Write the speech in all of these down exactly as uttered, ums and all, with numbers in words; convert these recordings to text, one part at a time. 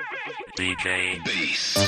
ди джей Bass.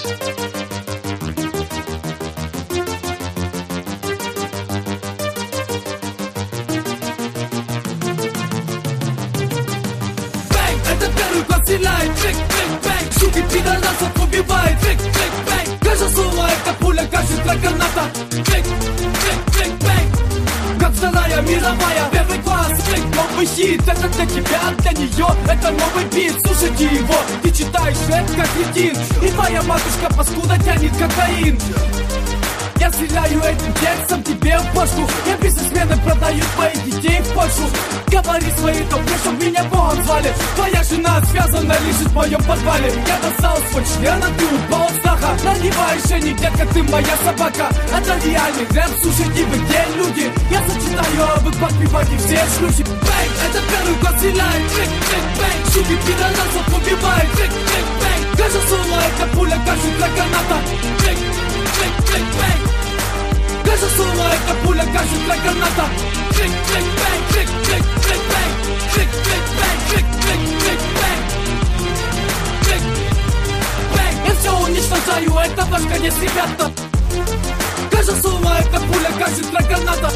Стреляет, фик, фик, бэнг. Суки пидорасов убивает, фик, фик, бэнг. Каждое слово это пуля, каждая граната. Фик, фик, фик, бэнг. Как вторая мировая, первый класс, фик, новый хит. Это для тебя, для нее, это новый бит. Слушайте его, ты читаешь рэп как кретин. И твоя матушка паскуда тянет кокаин. Я стреляю этим текстом тебе в башку. Я бизнесмены продают твоих детей в Польшу. Говори своей толпе, чтоб меня Богом звали. Твоя жена связана, лежит в моем подвале. Я достал свой член, а ты упал от страха. Наливаешь шейник, детка, ты моя собака. Это реальный рэп, слушайте вы где люди. Я зачитаю, а вы подпевайте все шлюхи. Бэнг, это первый класс стреляет, фик, фик, бэнг. Шуки пидорасов убивает, фик, фик, бэнг. Каждое слово это пуля, каждая граната. Фик, фик, фик, бэнг. Каждое слово это пуля, каждая граната. Фик, фик, бэнг, фик, фик, фик, бэнг. Фик, фик, бэнг, фик, фик, фик, бэнг. Фик, бэнг. Я все уничтожаю, это ваш конец, ребята. Каждое слово это пуля, каждая граната.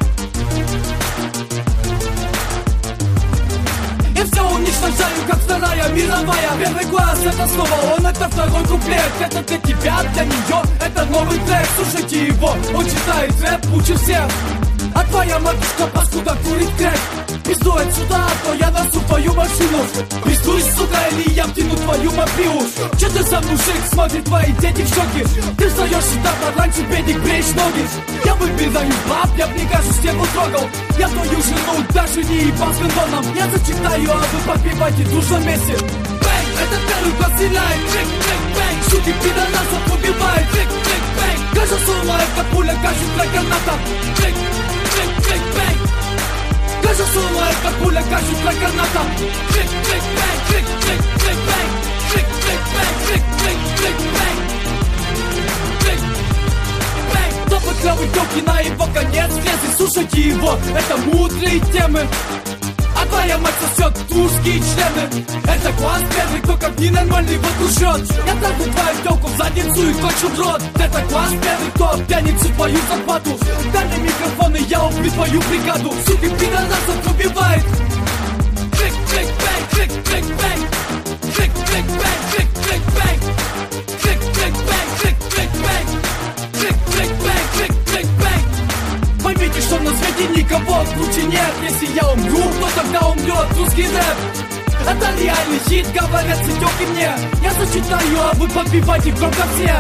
Я все уничтожаю, как вторая мировая. Первый класс это снова он, это второй куплет. Это для тебя, для нее, это новый трек. Слушайте его, он читает рэп, учит всех. А твоя матушка паскуда курит крэк. Пизду отсюда, а то я носу твою машину. Пиздуй, сука, или я втяну твою мобилу. Че ты за мужик, смотри, твои дети в шоке. Ты встаешь сюда, раньше бедик, бреешь ноги. Я выбираю баб, я б не кажется, стену трогал. Я твою жену даже не ебал с кондоном. Я зачитаю, а вы подпевайте в дружном месте. Бэнг, это первый класс стреляет, фик, фик, бэнг. Шуки пидорасов убивает, фик, фик, бэнг. Каждое слово это пуля, каждая граната. Фик, фик, фик, бэнг. Каждое слово это пуля, каждая граната. Фик, фик, бэнг, фик, фик, фик, бэнг. Фик, фик, бэнг, фик, фик, фик, бэнг. Фик, бэнг. Топы клёвый тёлки на его конец влезли. Слушайте его, это мудрые темы. А твоя мать сосет тушки и члены. Это класс первый, кто как ненормальный водружет. Я трахну твою тёлку в задницу и кончу в рот. Это класс первый, кто обтянет всю твою зарплату. Дай мне микрофон и я убью твою бригаду. Суки пидорасов убивает. Фик, фик, бэнг, фик, фик, бэнг. Фик, фик, бэнг, фик, фик, бэнг. Фик, фик, бэнг, фик, фик, бэнг. Фик, фик, бэнг, фик, фик, бэнг. Поймите, что на свете никого круче нет. Если я умру, то тогда умрет русский рэп. Это реальный хит, говорят сидёки мне. Я зачитаю, а вы подпевайте громко все.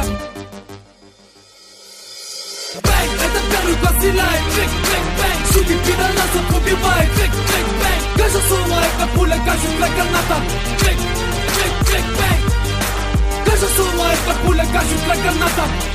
Бэнг, это первый класс стреляет, фик, фик, бэнг. Шуки пидорасов убивает, фик, фик, бэнг. Каждое слово это пуля, каждая граната. Фик, фик, фик, бэнг. Каждое слово это пуля, каждая граната.